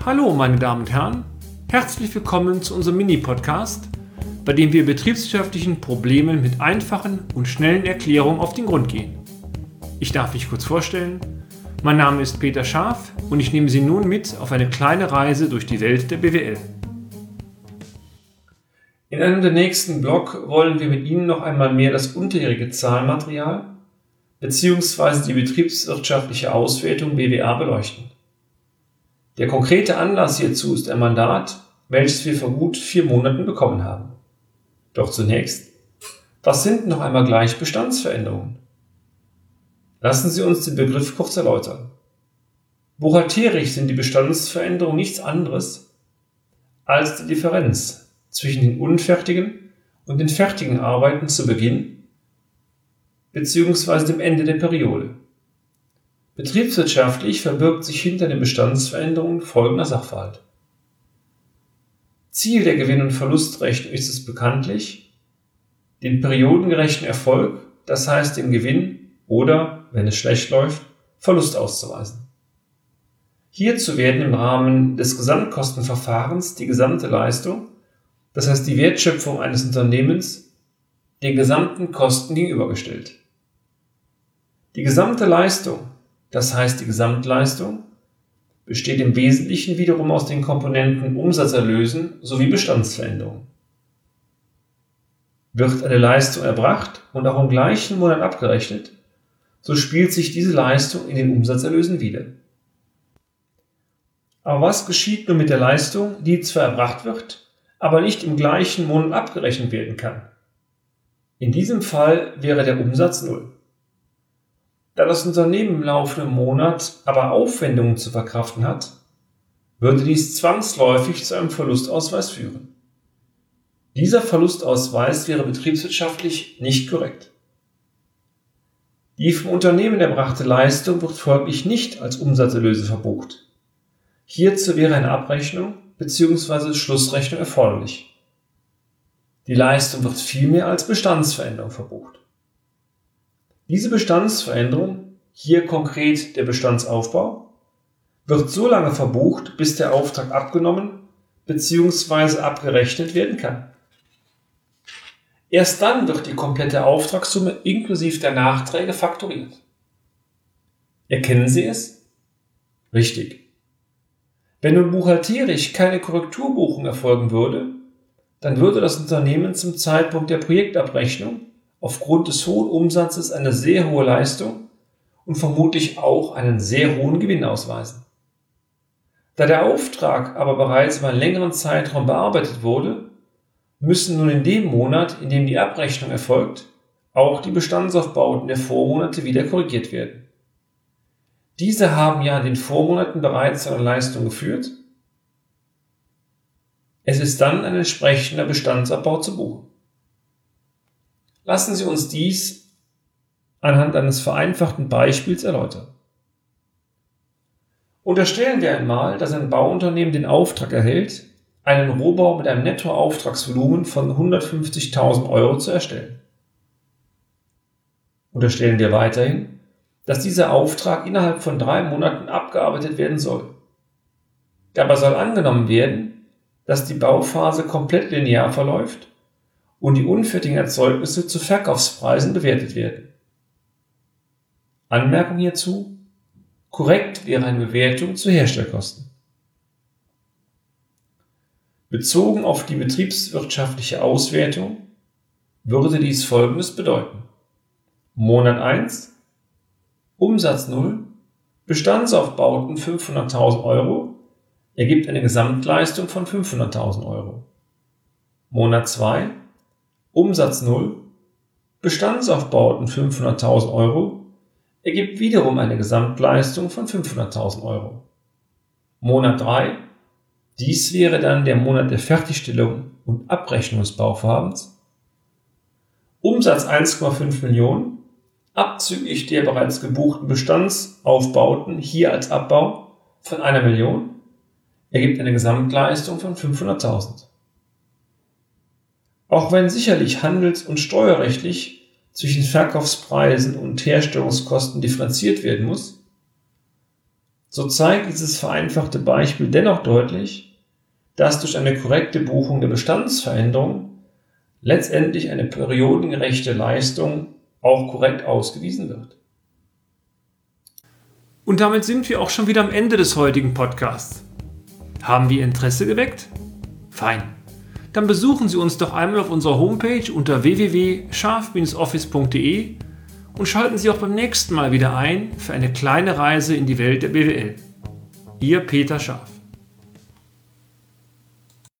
Hallo meine Damen und Herren, herzlich willkommen zu unserem Mini-Podcast, bei dem wir betriebswirtschaftlichen Problemen mit einfachen und schnellen Erklärungen auf den Grund gehen. Ich darf mich kurz vorstellen, mein Name ist Peter Scharf und ich nehme Sie nun mit auf eine kleine Reise durch die Welt der BWL. In einem der nächsten Blog wollen wir mit Ihnen noch einmal mehr das unterjährige Zahlenmaterial bzw. die betriebswirtschaftliche Auswertung BWA beleuchten. Der konkrete Anlass hierzu ist ein Mandat, welches wir vor gut 4 Monaten bekommen haben. Doch zunächst, was sind noch einmal gleich Bestandsveränderungen? Lassen Sie uns den Begriff kurz erläutern. Buchhalterisch sind die Bestandsveränderungen nichts anderes als die Differenz zwischen den unfertigen und den fertigen Arbeiten zu Beginn bzw. dem Ende der Periode. Betriebswirtschaftlich verbirgt sich hinter den Bestandsveränderungen folgender Sachverhalt. Ziel der Gewinn- und Verlustrechnung ist es bekanntlich, den periodengerechten Erfolg, das heißt den Gewinn oder, wenn es schlecht läuft, Verlust auszuweisen. Hierzu werden im Rahmen des Gesamtkostenverfahrens die gesamte Leistung, das heißt die Wertschöpfung eines Unternehmens, den gesamten Kosten gegenübergestellt. Die gesamte Leistung, das heißt die Gesamtleistung, besteht im Wesentlichen wiederum aus den Komponenten Umsatzerlösen sowie Bestandsveränderungen. Wird eine Leistung erbracht und auch im gleichen Monat abgerechnet, so spielt sich diese Leistung in den Umsatzerlösen wider. Aber was geschieht nun mit der Leistung, die zwar erbracht wird, aber nicht im gleichen Monat abgerechnet werden kann? In diesem Fall wäre der Umsatz 0. Da das Unternehmen im laufenden Monat aber Aufwendungen zu verkraften hat, würde dies zwangsläufig zu einem Verlustausweis führen. Dieser Verlustausweis wäre betriebswirtschaftlich nicht korrekt. Die vom Unternehmen erbrachte Leistung wird folglich nicht als Umsatzerlöse verbucht. Hierzu wäre eine Abrechnung bzw. Schlussrechnung erforderlich. Die Leistung wird vielmehr als Bestandsveränderung verbucht. Diese Bestandsveränderung, hier konkret der Bestandsaufbau, wird so lange verbucht, bis der Auftrag abgenommen bzw. abgerechnet werden kann. Erst dann wird die komplette Auftragssumme inklusive der Nachträge faktoriert. Erkennen Sie es? Richtig. Wenn nun buchhalterisch keine Korrekturbuchung erfolgen würde, dann würde das Unternehmen zum Zeitpunkt der Projektabrechnung aufgrund des hohen Umsatzes eine sehr hohe Leistung und vermutlich auch einen sehr hohen Gewinn ausweisen. Da der Auftrag aber bereits über einen längeren Zeitraum bearbeitet wurde, müssen nun in dem Monat, in dem die Abrechnung erfolgt, auch die Bestandsaufbauten der Vormonate wieder korrigiert werden. Diese haben ja in den Vormonaten bereits zu einer Leistung geführt. Es ist dann ein entsprechender Bestandsabbau zu buchen. Lassen Sie uns dies anhand eines vereinfachten Beispiels erläutern. Unterstellen wir einmal, dass ein Bauunternehmen den Auftrag erhält, einen Rohbau mit einem Nettoauftragsvolumen von 150.000 Euro zu erstellen. Unterstellen wir weiterhin, dass dieser Auftrag innerhalb von 3 Monaten abgearbeitet werden soll. Dabei soll angenommen werden, dass die Bauphase komplett linear verläuft und die unfertigen Erzeugnisse zu Verkaufspreisen bewertet werden. Anmerkung hierzu: korrekt wäre eine Bewertung zu Herstellkosten. Bezogen auf die betriebswirtschaftliche Auswertung würde dies Folgendes bedeuten: Monat 1, Umsatz 0, Bestandsaufbauten 500.000 Euro, ergibt eine Gesamtleistung von 500.000 Euro. Monat 2, Umsatz 0, Bestandsaufbauten 500.000 Euro, ergibt wiederum eine Gesamtleistung von 500.000 Euro. Monat 3, dies wäre dann der Monat der Fertigstellung und Abrechnung des Bauvorhabens. Umsatz 1,5 Millionen, abzüglich der bereits gebuchten Bestandsaufbauten, hier als Abbau von 1 Million, ergibt eine Gesamtleistung von 500.000. Auch wenn sicherlich handels- und steuerrechtlich zwischen Verkaufspreisen und Herstellungskosten differenziert werden muss, so zeigt dieses vereinfachte Beispiel dennoch deutlich, dass durch eine korrekte Buchung der Bestandsveränderung letztendlich eine periodengerechte Leistung auch korrekt ausgewiesen wird. Und damit sind wir auch schon wieder am Ende des heutigen Podcasts. Haben wir Interesse geweckt? Fein. Dann besuchen Sie uns doch einmal auf unserer Homepage unter www.scharf-office.de und schalten Sie auch beim nächsten Mal wieder ein für eine kleine Reise in die Welt der BWL. Ihr Peter Scharf.